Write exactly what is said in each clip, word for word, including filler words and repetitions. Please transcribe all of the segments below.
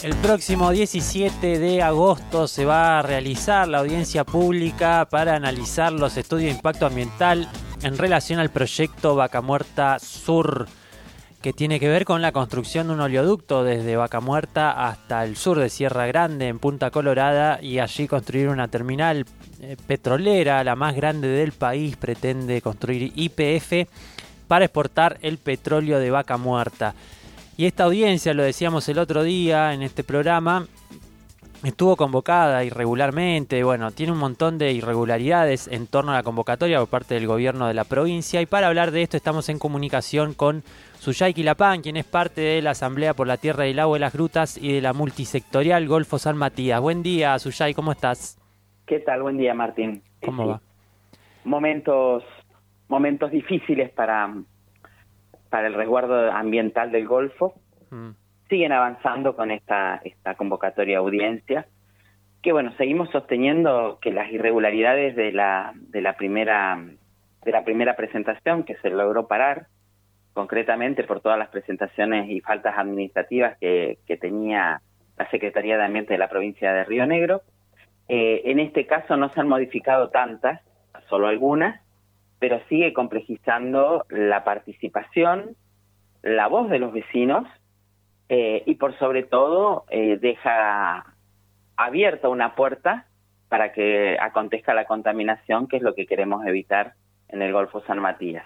El próximo diecisiete de agosto se va a realizar la audiencia pública para analizar los estudios de impacto ambiental en relación al proyecto Vaca Muerta Sur, que tiene que ver con la construcción de un oleoducto desde Vaca Muerta hasta el sur de Sierra Grande, en Punta Colorada, y allí construir una terminal eh, petrolera, la más grande del país. Pretende construir Y P F para exportar el petróleo de Vaca Muerta. Y esta audiencia, lo decíamos el otro día en este programa, estuvo convocada irregularmente. Bueno, tiene un montón de irregularidades en torno a la convocatoria por parte del gobierno de la provincia. Y para hablar de esto estamos en comunicación con Suyay Quilapán, quien es parte de la Asamblea por la Tierra y el Agua de las Grutas y de la multisectorial Golfo San Matías. Buen día, Suyay, ¿cómo estás? ¿Qué tal? Buen día, Martín. ¿Cómo sí. va? Momentos, momentos difíciles para... para el resguardo ambiental del Golfo. Mm. Siguen avanzando con esta esta convocatoria audiencia, que bueno, seguimos sosteniendo que las irregularidades de la de la primera de la primera presentación, que se logró parar, concretamente por todas las presentaciones y faltas administrativas que, que tenía la Secretaría de Ambiente de la provincia de Río Negro. Eh, en este caso no se han modificado tantas, solo algunas, pero sigue complejizando la participación, la voz de los vecinos, eh, y por sobre todo eh, deja abierta una puerta para que acontezca la contaminación, que es lo que queremos evitar en el Golfo San Matías.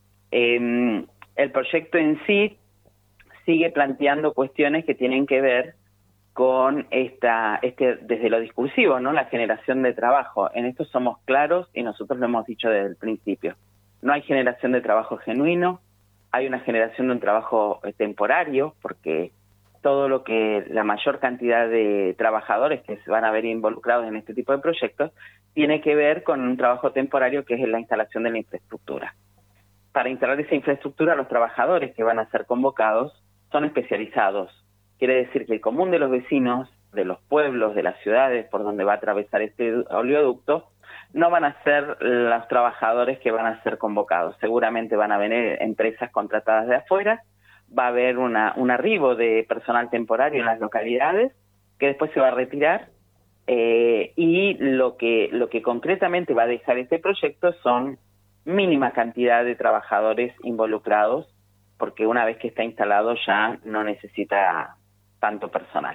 Eh, el proyecto en sí sigue planteando cuestiones que tienen que ver con esta, este, desde lo discursivo, ¿no? La generación de trabajo. En esto somos claros y nosotros lo hemos dicho desde el principio. No hay generación de trabajo genuino, hay una generación de un trabajo temporario, porque todo lo que, la mayor cantidad de trabajadores que se van a ver involucrados en este tipo de proyectos, tiene que ver con un trabajo temporario que es la instalación de la infraestructura. Para instalar esa infraestructura, los trabajadores que van a ser convocados son especializados. Quiere decir que el común de los vecinos, de los pueblos, de las ciudades por donde va a atravesar este oleoducto, no van a ser los trabajadores que van a ser convocados. Seguramente van a venir empresas contratadas de afuera, va a haber una, un arribo de personal temporario en las localidades, que después se va a retirar, eh, y lo que, lo que concretamente va a dejar este proyecto son mínima cantidad de trabajadores involucrados, porque una vez que está instalado ya no necesita tanto personal.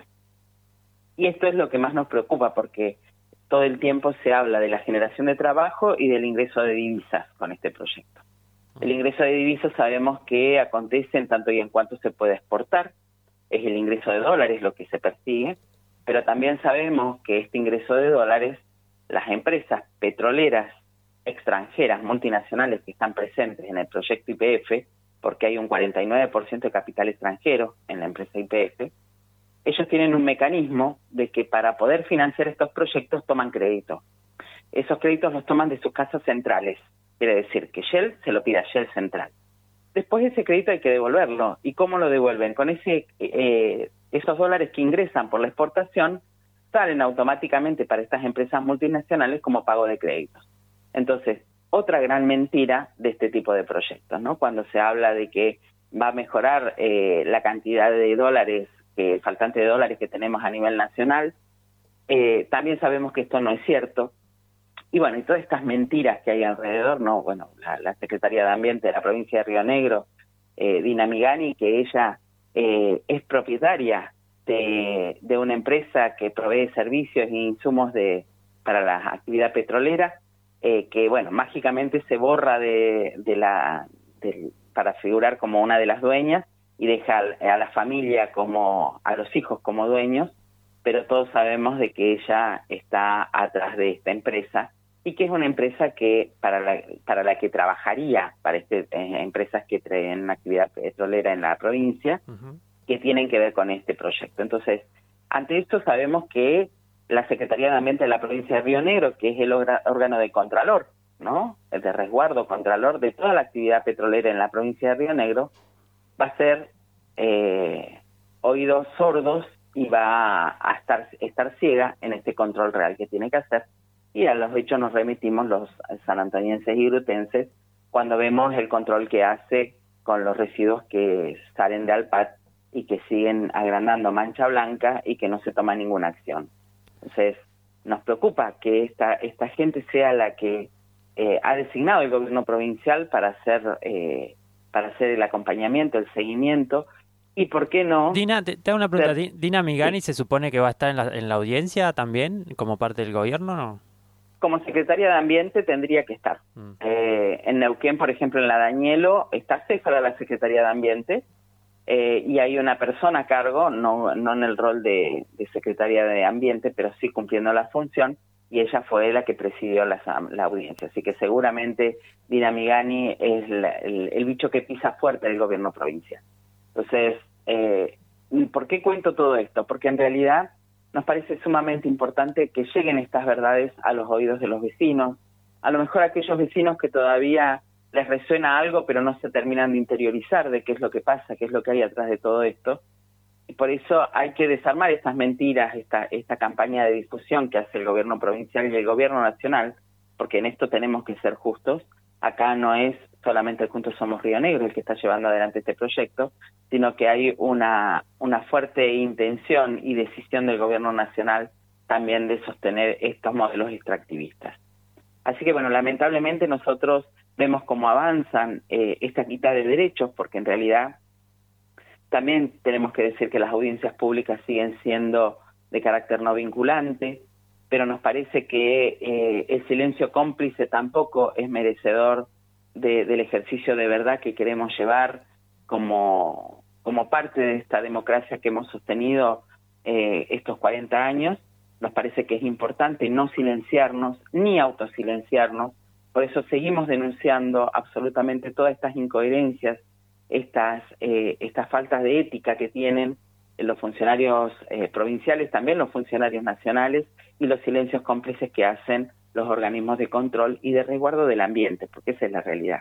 Y esto es lo que más nos preocupa, porque todo el tiempo se habla de la generación de trabajo y del ingreso de divisas con este proyecto. El ingreso de divisas sabemos que acontece en tanto y en cuanto se puede exportar, es el ingreso de dólares lo que se persigue, pero también sabemos que este ingreso de dólares, las empresas petroleras extranjeras, multinacionales que están presentes en el proyecto Y P F, porque hay un cuarenta y nueve por ciento de capital extranjero en la empresa Y P F, ellos tienen un mecanismo de que para poder financiar estos proyectos toman crédito. Esos créditos los toman de sus casas centrales. Quiere decir que Shell se lo pide a Shell Central. Después ese crédito hay que devolverlo. ¿Y cómo lo devuelven? Con ese eh, esos dólares que ingresan por la exportación salen automáticamente para estas empresas multinacionales como pago de créditos. Entonces, otra gran mentira de este tipo de proyectos, ¿no? Cuando se habla de que va a mejorar eh, la cantidad de dólares, eh, faltante de dólares que tenemos a nivel nacional, eh, también sabemos que esto no es cierto. Y bueno, y todas estas mentiras que hay alrededor, no, bueno, la, la Secretaría de Ambiente de la provincia de Río Negro, eh, Dina Migani, que ella eh, es propietaria de, de una empresa que provee servicios e insumos de para la actividad petrolera, eh, que bueno, mágicamente se borra de, de la de, para figurar como una de las dueñas y deja a la familia como a los hijos como dueños, pero todos sabemos de que ella está atrás de esta empresa y que es una empresa que para la para la que trabajaría para este, eh, empresas que traen actividad petrolera en la provincia, uh-huh, que tienen que ver con este proyecto. Entonces, ante esto sabemos que la Secretaría de Ambiente de la provincia de Río Negro, que es el órgano de contralor, ¿no?, el de resguardo contralor de toda la actividad petrolera en la provincia de Río Negro, va a ser eh, oídos sordos y va a estar, estar ciega en este control real que tiene que hacer. Y a los hechos nos remitimos los sanantonienses y grutenses cuando vemos el control que hace con los residuos que salen de Alpat y que siguen agrandando mancha blanca y que no se toma ninguna acción. Entonces, nos preocupa que esta, esta gente sea la que eh, ha designado el gobierno provincial para hacer, eh, para hacer el acompañamiento, el seguimiento, y por qué no... Dina, te, te hago una pregunta. Ser, ¿Dina Migani sí. se supone que va a estar en la, en la audiencia también, como parte del gobierno, no? Como secretaria de Ambiente tendría que estar. Mm. Eh, en Neuquén, por ejemplo, en la Dañelo, está cesada la Secretaría de Ambiente, eh, y hay una persona a cargo, no, no en el rol de, de secretaria de Ambiente, pero sí cumpliendo la función, y ella fue la que presidió la, la audiencia. Así que seguramente Dina Migani es la, el, el bicho que pisa fuerte del gobierno provincial. Entonces, eh, ¿por qué cuento todo esto? Porque en realidad nos parece sumamente importante que lleguen estas verdades a los oídos de los vecinos, a lo mejor aquellos vecinos que todavía les resuena algo, pero no se terminan de interiorizar de qué es lo que pasa, qué es lo que hay atrás de todo esto. Y por eso hay que desarmar estas mentiras, esta, esta campaña de difusión que hace el gobierno provincial y el gobierno nacional, porque en esto tenemos que ser justos. Acá no es solamente el Juntos Somos Río Negro el que está llevando adelante este proyecto, sino que hay una, una fuerte intención y decisión del gobierno nacional también de sostener estos modelos extractivistas. Así que bueno, lamentablemente nosotros vemos cómo avanzan eh, esta quita de derechos, porque en realidad también tenemos que decir que las audiencias públicas siguen siendo de carácter no vinculante, pero nos parece que eh, el silencio cómplice tampoco es merecedor de, del ejercicio de verdad que queremos llevar como, como parte de esta democracia que hemos sostenido eh, estos cuarenta años. Nos parece que es importante no silenciarnos ni autosilenciarnos, por eso seguimos denunciando absolutamente todas estas incoherencias, estas, eh, estas faltas de ética que tienen los funcionarios eh, provinciales, también los funcionarios nacionales, y los silencios cómplices que hacen los organismos de control y de resguardo del ambiente, porque esa es la realidad.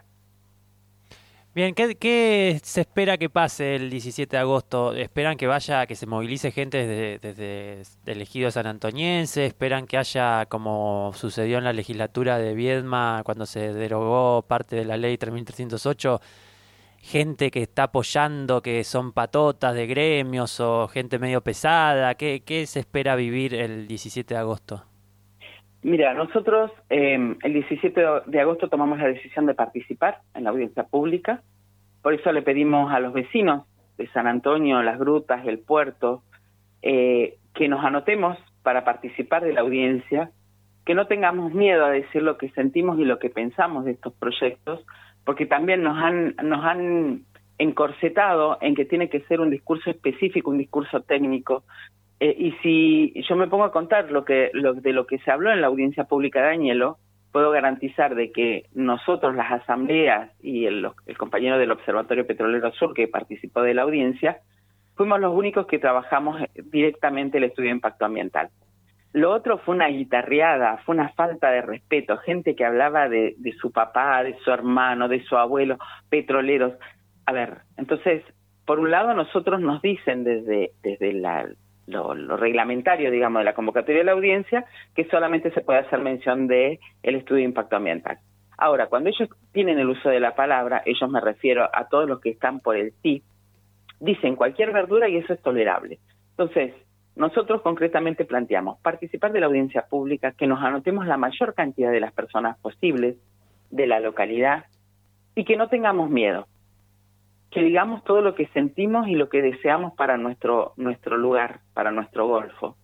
Bien, ¿qué, qué se espera que pase el diecisiete de agosto? ¿Esperan que vaya, que se movilice gente desde, desde el ejido sanantoniense? ¿Esperan que haya, como sucedió en la legislatura de Viedma, cuando se derogó parte de la ley tres mil trescientos ocho, gente que está apoyando, que son patotas de gremios o gente medio pesada? ¿Qué, qué se espera vivir el diecisiete de agosto? Mira, nosotros eh, el diecisiete de agosto tomamos la decisión de participar en la audiencia pública, por eso le pedimos a los vecinos de San Antonio, Las Grutas, el Puerto, eh, que nos anotemos para participar de la audiencia, que no tengamos miedo a decir lo que sentimos y lo que pensamos de estos proyectos, porque también nos han, nos han encorsetado en que tiene que ser un discurso específico, un discurso técnico. Eh, y si yo me pongo a contar lo que lo, de lo que se habló en la audiencia pública de Dañelo, puedo garantizar de que nosotros, las asambleas y el, el compañero del Observatorio Petrolero Sur que participó de la audiencia, fuimos los únicos que trabajamos directamente el estudio de impacto ambiental. Lo otro fue una guitarreada, fue una falta de respeto, gente que hablaba de, de su papá, de su hermano, de su abuelo, petroleros. A ver, entonces, por un lado nosotros nos dicen desde, desde la... Lo, lo reglamentario, digamos, de la convocatoria de la audiencia, que solamente se puede hacer mención de el estudio de impacto ambiental. Ahora, cuando ellos tienen el uso de la palabra, ellos me refiero a todos los que están por el sí, dicen cualquier verdura y eso es tolerable. Entonces, nosotros concretamente planteamos participar de la audiencia pública, que nos anotemos la mayor cantidad de las personas posibles de la localidad y que no tengamos miedo, que digamos todo lo que sentimos y lo que deseamos para nuestro nuestro lugar, para nuestro Golfo.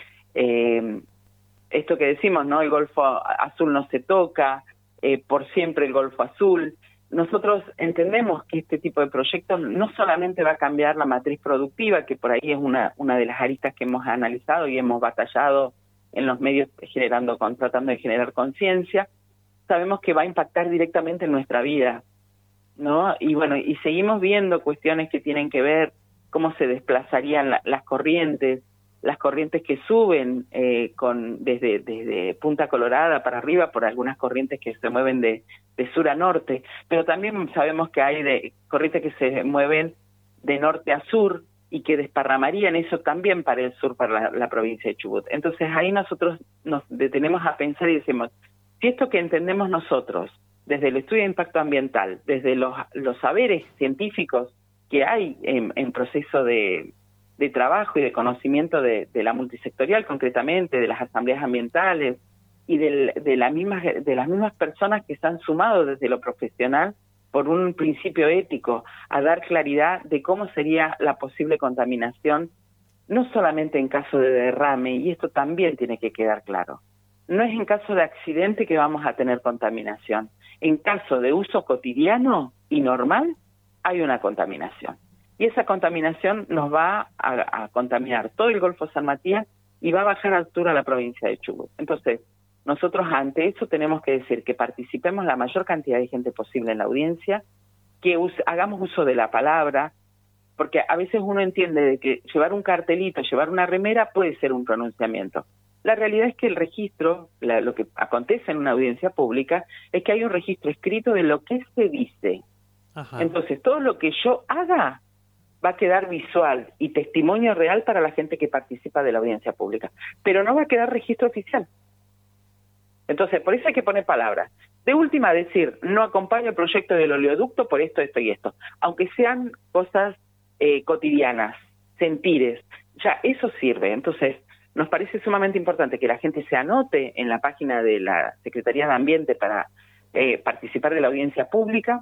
Eh, esto que decimos, ¿no? El Golfo Azul no se toca, eh, por siempre el Golfo Azul. Nosotros entendemos que este tipo de proyectos no solamente va a cambiar la matriz productiva, que por ahí es una, una de las aristas que hemos analizado y hemos batallado en los medios generando, tratando de generar conciencia, sabemos que va a impactar directamente en nuestra vida, ¿no? Y bueno, y seguimos viendo cuestiones que tienen que ver cómo se desplazarían la, las corrientes, las corrientes que suben eh, con desde desde Punta Colorada para arriba, por algunas corrientes que se mueven de, de sur a norte, pero también sabemos que hay de corrientes que se mueven de norte a sur y que desparramarían eso también para el sur, para la, la provincia de Chubut. Entonces ahí nosotros nos detenemos a pensar y decimos, si esto que entendemos nosotros, desde el estudio de impacto ambiental, desde los, los saberes científicos, que hay en, en proceso de, de trabajo y de conocimiento de, de la multisectorial, concretamente, de las asambleas ambientales y de, de, la misma, de las mismas personas que se han sumado desde lo profesional por un principio ético a dar claridad de cómo sería la posible contaminación, no solamente en caso de derrame, y esto también tiene que quedar claro. No es en caso de accidente que vamos a tener contaminación. En caso de uso cotidiano y normal, hay una contaminación. Y esa contaminación nos va a, a contaminar todo el Golfo San Matías y va a bajar a altura a la provincia de Chubut. Entonces, nosotros ante eso tenemos que decir que participemos la mayor cantidad de gente posible en la audiencia, que use, hagamos uso de la palabra, porque a veces uno entiende de que llevar un cartelito, llevar una remera puede ser un pronunciamiento. La realidad es que el registro, la, lo que acontece en una audiencia pública, es que hay un registro escrito de lo que se dice. Ajá. Entonces, todo lo que yo haga va a quedar visual y testimonio real para la gente que participa de la audiencia pública, pero no va a quedar registro oficial. Entonces, por eso hay que poner palabras. De última, decir, no acompaño el proyecto del oleoducto por esto, esto y esto. Aunque sean cosas eh, cotidianas, sentires, ya eso sirve. Entonces, nos parece sumamente importante que la gente se anote en la página de la Secretaría de Ambiente para eh, participar de la audiencia pública.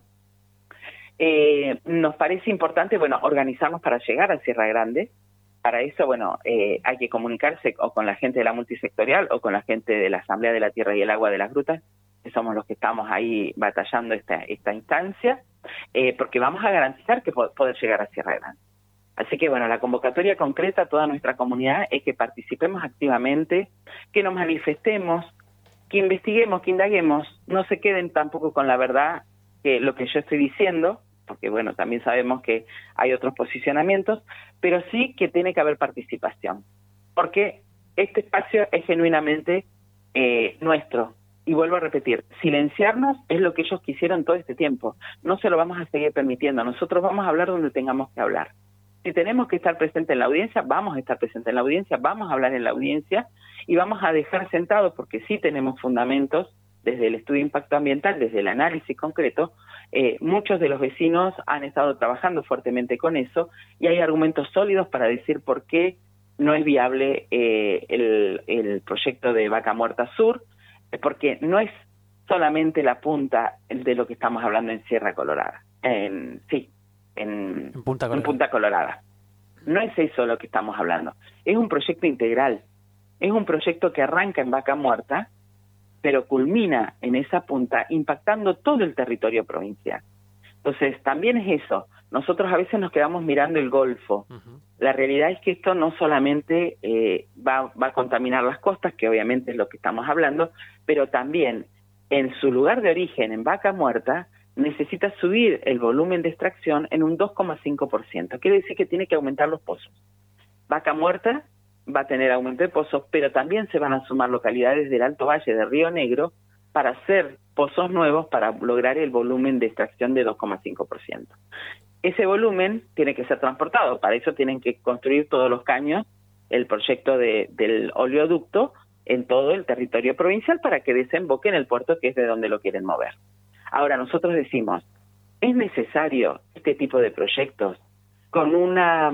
Eh, nos parece importante, bueno, organizarnos para llegar a Sierra Grande. Para eso, bueno, eh, hay que comunicarse o con la gente de la multisectorial o con la gente de la Asamblea de la Tierra y el Agua de las Grutas, que somos los que estamos ahí batallando esta, esta instancia, eh, porque vamos a garantizar que po- poder llegar a Sierra Grande. Así que, bueno, la convocatoria concreta a toda nuestra comunidad es que participemos activamente, que nos manifestemos, que investiguemos, que indaguemos, no se queden tampoco con la verdad que lo que yo estoy diciendo, porque, bueno, también sabemos que hay otros posicionamientos, pero sí que tiene que haber participación, porque este espacio es genuinamente eh, nuestro. Y vuelvo a repetir, silenciarnos es lo que ellos quisieron todo este tiempo. No se lo vamos a seguir permitiendo. Nosotros vamos a hablar donde tengamos que hablar. Si tenemos que estar presentes en la audiencia, vamos a estar presentes en la audiencia, vamos a hablar en la audiencia y vamos a dejar sentados, porque sí tenemos fundamentos, desde el estudio de impacto ambiental, desde el análisis concreto, eh, muchos de los vecinos han estado trabajando fuertemente con eso y hay argumentos sólidos para decir por qué no es viable eh, el, el proyecto de Vaca Muerta Sur, porque no es solamente la punta de lo que estamos hablando en Sierra Colorada, en, sí, en, en, Punta Colorada. en Punta Colorada. No es eso lo que estamos hablando, es un proyecto integral, es un proyecto que arranca en Vaca Muerta, pero culmina en esa punta impactando todo el territorio provincial. Entonces, también es eso, nosotros a veces nos quedamos mirando el Golfo. Uh-huh. La realidad es que esto no solamente eh, va, va a contaminar las costas, que obviamente es lo que estamos hablando, pero también en su lugar de origen, en Vaca Muerta, necesita subir el volumen de extracción en un dos coma cinco por ciento. Quiere decir que tiene que aumentar los pozos. Vaca Muerta va a tener aumento de pozos, pero también se van a sumar localidades del Alto Valle de Río Negro para hacer pozos nuevos para lograr el volumen de extracción de dos coma cinco por ciento. Ese volumen tiene que ser transportado, para eso tienen que construir todos los caños, el proyecto de, del oleoducto en todo el territorio provincial para que desemboque en el puerto, que es de donde lo quieren mover. Ahora, nosotros decimos, ¿es necesario este tipo de proyectos con una,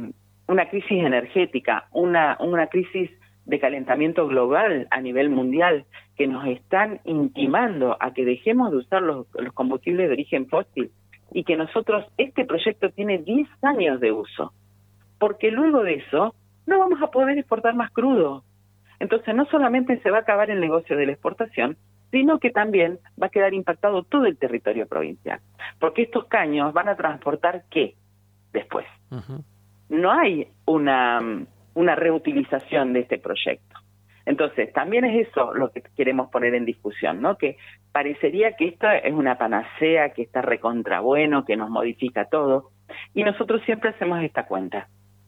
una crisis energética, una, una crisis de calentamiento global a nivel mundial que nos están intimando a que dejemos de usar los, los combustibles de origen fósil y que nosotros, este proyecto tiene diez años de uso, porque luego de eso no vamos a poder exportar más crudo? Entonces no solamente se va a acabar el negocio de la exportación, sino que también va a quedar impactado todo el territorio provincial, porque estos caños van a transportar ¿qué? Después. Uh-huh. No hay una, una reutilización de este proyecto. Entonces, también es eso lo que queremos poner en discusión, ¿no? Que parecería que esto es una panacea, que está recontra bueno, que nos modifica todo, y nosotros siempre hacemos esta cuenta.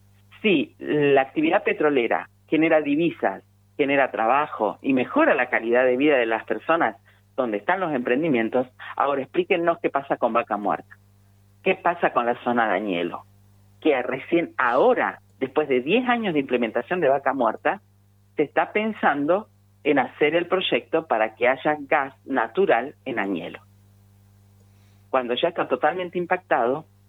Si la actividad petrolera genera divisas, genera trabajo y mejora la calidad de vida de las personas donde están los emprendimientos, ahora explíquennos qué pasa con Vaca Muerta, qué pasa con la zona de Añelo, que recién ahora, después de diez años de implementación de Vaca Muerta, se está pensando en hacer el proyecto para que haya gas natural en Añelo. Cuando ya está totalmente impactado,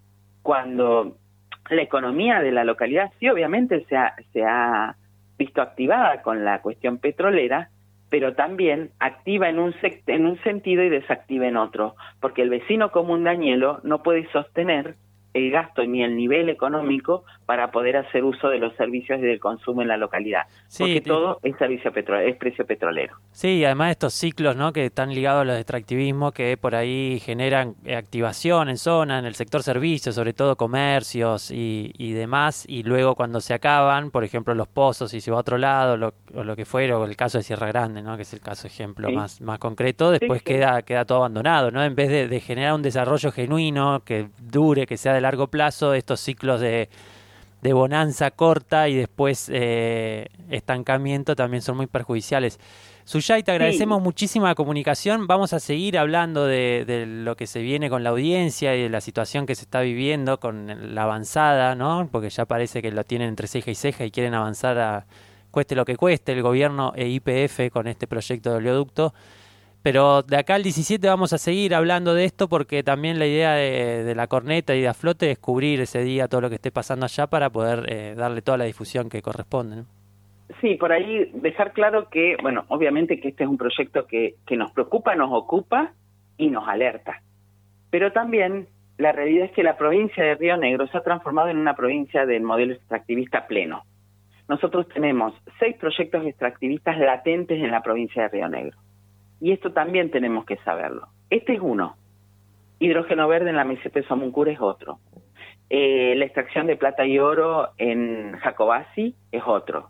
cuando la economía de la localidad sí obviamente se ha, se ha visto activada con la cuestión petrolera, pero también activa en un, en un sentido y desactiva en otro, porque el vecino común de Añelo no puede sostener el gasto ni el nivel económico para poder hacer uso de los servicios y del consumo en la localidad, sí, porque te... todo es servicio petrolero, es precio petrolero. Sí, y además estos ciclos, ¿no?, que están ligados a los extractivismos, que por ahí generan activación en zona, en el sector servicios, sobre todo comercios y, y demás, y luego cuando se acaban, por ejemplo los pozos y se va a otro lado, lo, o lo que fuera, o el caso de Sierra Grande, ¿no?, que es el caso ejemplo sí. más, más concreto, después sí, sí. queda queda todo abandonado, ¿no? En vez de, de generar un desarrollo genuino, que dure, que sea de largo plazo, estos ciclos de de bonanza corta y después eh, estancamiento también son muy perjudiciales. Suyay, te agradecemos sí. muchísimo la comunicación. Vamos a seguir hablando de, de lo que se viene con la audiencia y de la situación que se está viviendo con la avanzada, ¿no? Porque ya parece que lo tienen entre ceja y ceja y quieren avanzar a cueste lo que cueste el gobierno e Y P F con este proyecto de oleoducto. Pero de acá al diecisiete vamos a seguir hablando de esto porque también la idea de, de la corneta y de Aflote es cubrir ese día todo lo que esté pasando allá para poder eh, darle toda la difusión que corresponde, ¿no? Sí, por ahí dejar claro que, bueno, obviamente que este es un proyecto que, que nos preocupa, nos ocupa y nos alerta. Pero también la realidad es que la provincia de Río Negro se ha transformado en una provincia del modelo extractivista pleno. Nosotros tenemos seis proyectos extractivistas latentes en la provincia de Río Negro. Y esto también tenemos que saberlo. Este es uno. Hidrógeno verde en la meseta de Somuncura es otro. Eh, la extracción de plata y oro en Jacobasi es otro.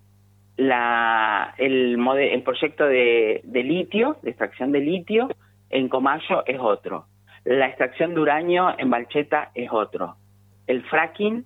La, el, mode, el proyecto de, de litio, de extracción de litio en Comayo es otro. La extracción de uranio en Balcheta es otro. El fracking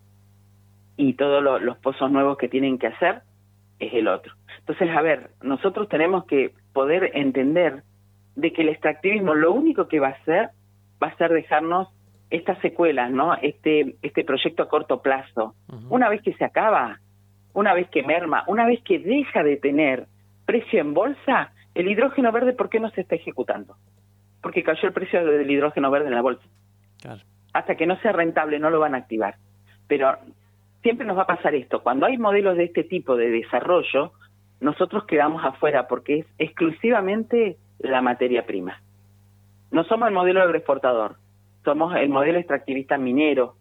y todos lo, los pozos nuevos que tienen que hacer es el otro. Entonces, a ver, nosotros tenemos que poder entender de que el extractivismo lo único que va a hacer va a ser dejarnos estas secuelas, ¿no? Este este proyecto a corto plazo. Uh-huh. Una vez que se acaba, una vez que merma, una vez que deja de tener precio en bolsa, el hidrógeno verde, ¿por qué no se está ejecutando? Porque cayó el precio del hidrógeno verde en la bolsa. Claro. Hasta que no sea rentable no lo van a activar. Pero siempre nos va a pasar esto. Cuando hay modelos de este tipo de desarrollo, nosotros quedamos afuera porque es exclusivamente la materia prima. No somos el modelo agroexportador, somos el modelo extractivista minero,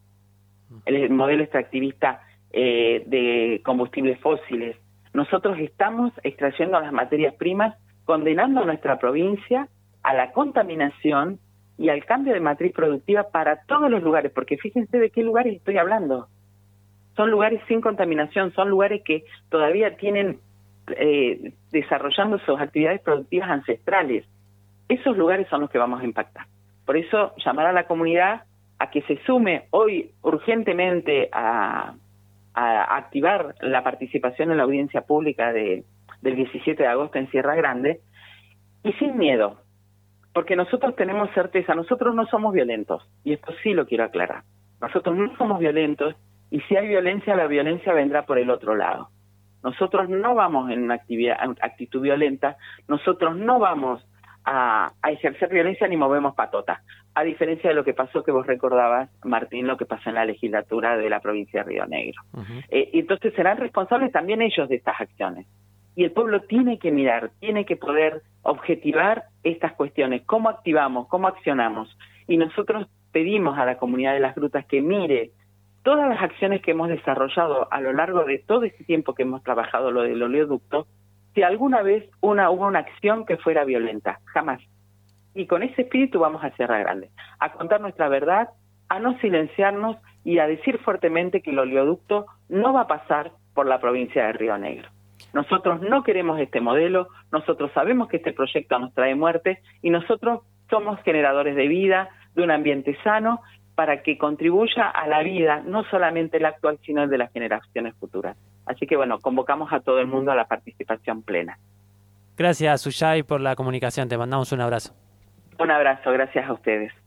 el modelo extractivista eh, de combustibles fósiles. Nosotros estamos extrayendo las materias primas, condenando a nuestra provincia a la contaminación y al cambio de matriz productiva para todos los lugares, porque fíjense de qué lugares estoy hablando. Son lugares sin contaminación, son lugares que todavía tienen eh, desarrollando sus actividades productivas ancestrales. Esos lugares son los que vamos a impactar. Por eso, llamar a la comunidad a que se sume hoy urgentemente a, a activar la participación en la audiencia pública de, del diecisiete de agosto en Sierra Grande, y sin miedo, porque nosotros tenemos certeza, nosotros no somos violentos, y esto sí lo quiero aclarar. Nosotros no somos violentos, y si hay violencia, la violencia vendrá por el otro lado. Nosotros no vamos en una actividad, actitud violenta, nosotros no vamos a, a ejercer violencia ni movemos patota, a diferencia de lo que pasó, que vos recordabas, Martín, lo que pasó en la legislatura de la provincia de Río Negro. Uh-huh. Eh, entonces serán responsables también ellos de estas acciones. Y el pueblo tiene que mirar, tiene que poder objetivar estas cuestiones, cómo activamos, cómo accionamos. Y nosotros pedimos a la comunidad de las grutas que mire todas las acciones que hemos desarrollado a lo largo de todo este tiempo que hemos trabajado lo del oleoducto, si alguna vez una, hubo una acción que fuera violenta, jamás. Y con ese espíritu vamos a Sierra Grande, a contar nuestra verdad, a no silenciarnos y a decir fuertemente que el oleoducto no va a pasar por la provincia de Río Negro. Nosotros no queremos este modelo, nosotros sabemos que este proyecto nos trae muerte y nosotros somos generadores de vida, de un ambiente sano, para que contribuya a la vida, no solamente la actual, sino el de las generaciones futuras. Así que bueno, convocamos a todo el mundo a la participación plena. Gracias, Suyay, por la comunicación. Te mandamos un abrazo. Un abrazo, gracias a ustedes.